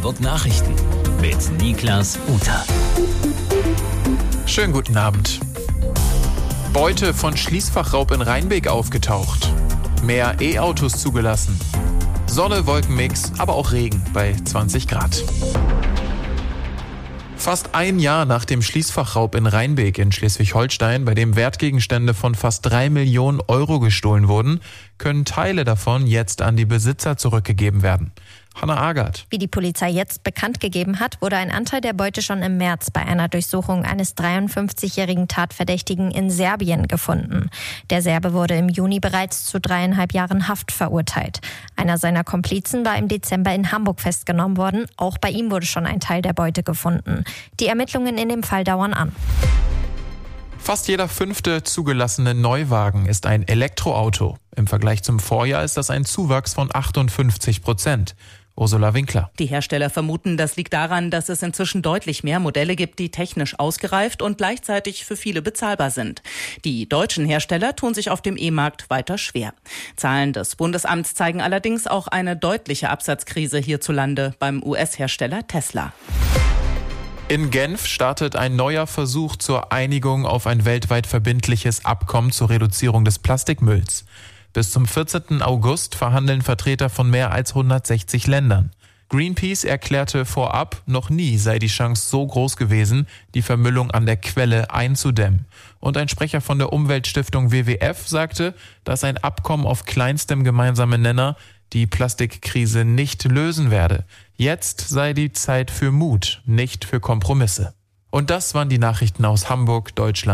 Hamburg Nachrichten mit Niklas Uter. Schönen guten Abend. Beute von Schließfachraub in Rheinbeek aufgetaucht. Mehr E-Autos zugelassen. Sonne, Wolkenmix, aber auch Regen bei 20 Grad. Fast ein Jahr nach dem Schließfachraub in Rheinbeek in Schleswig-Holstein, bei dem Wertgegenstände von fast 3 Millionen Euro gestohlen wurden, können Teile davon jetzt an die Besitzer zurückgegeben werden. Hannah Agert. Wie die Polizei jetzt bekannt gegeben hat, wurde ein Anteil der Beute schon im März bei einer Durchsuchung eines 53-jährigen Tatverdächtigen in Serbien gefunden. Der Serbe wurde im Juni bereits zu 3,5 Jahren Haft verurteilt. Einer seiner Komplizen war im Dezember in Hamburg festgenommen worden. Auch bei ihm wurde schon ein Teil der Beute gefunden. Die Ermittlungen in dem Fall dauern an. Fast jeder 5. zugelassene Neuwagen ist ein Elektroauto. Im Vergleich zum Vorjahr ist das ein Zuwachs von 58%. Ursula Winkler. Die Hersteller vermuten, das liegt daran, dass es inzwischen deutlich mehr Modelle gibt, die technisch ausgereift und gleichzeitig für viele bezahlbar sind. Die deutschen Hersteller tun sich auf dem E-Markt weiter schwer. Zahlen des Bundesamts zeigen allerdings auch eine deutliche Absatzkrise hierzulande beim US-Hersteller Tesla. In Genf startet ein neuer Versuch zur Einigung auf ein weltweit verbindliches Abkommen zur Reduzierung des Plastikmülls. Bis zum 14. August verhandeln Vertreter von mehr als 160 Ländern. Greenpeace erklärte vorab, noch nie sei die Chance so groß gewesen, die Vermüllung an der Quelle einzudämmen. Und ein Sprecher von der Umweltstiftung WWF sagte, dass ein Abkommen auf kleinstem gemeinsamen Nenner die Plastikkrise nicht lösen werde. Jetzt sei die Zeit für Mut, nicht für Kompromisse. Und das waren die Nachrichten aus Hamburg, Deutschland.